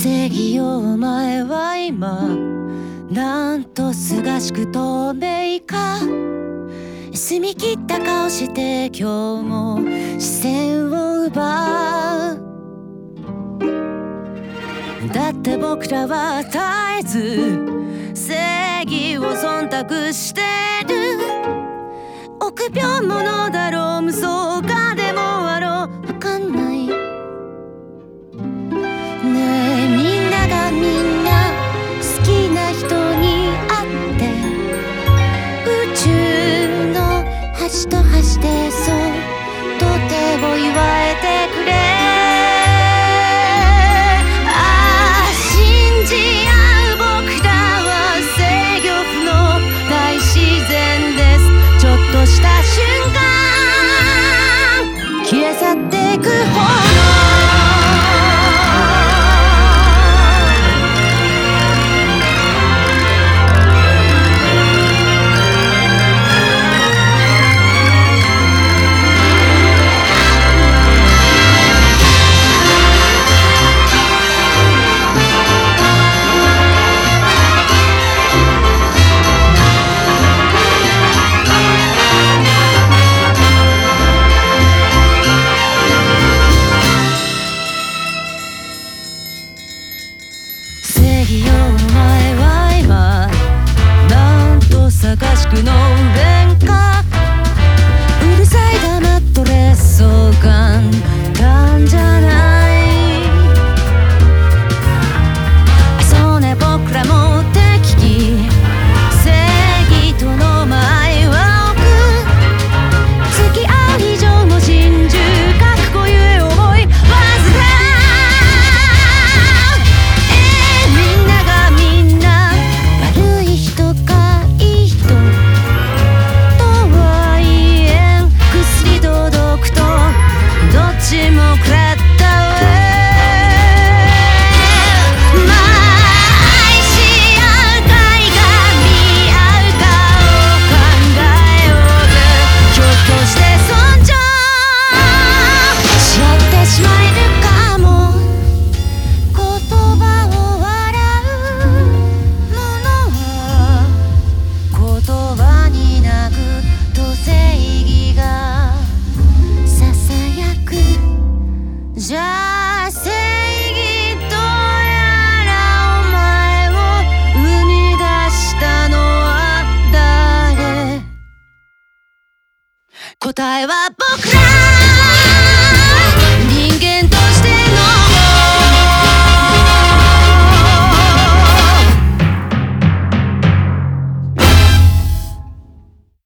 正義よお前は今なんとすがしく透明か、澄み切った顔して今日も視線を奪う。だって僕らは絶えず正義を忖度してる。臆病者だろう無双家でもあろうわかんない。ねえみんながみんな好きな人に会って宇宙の端と端でそうとても言われてくれ。ああ信じ合う僕らは制御不能大自然です。ちょっとした瞬間消え去っていく炎。正義よお前は今なんと探しくの連歌。うるさいだマットレスそう簡単じゃない。そうね僕らも敵機正義との前は置く。付き合う以上の真珠覚悟ゆえ思い煩う。じゃあ正義とやらお前を生み出したのは誰？答えは僕ら。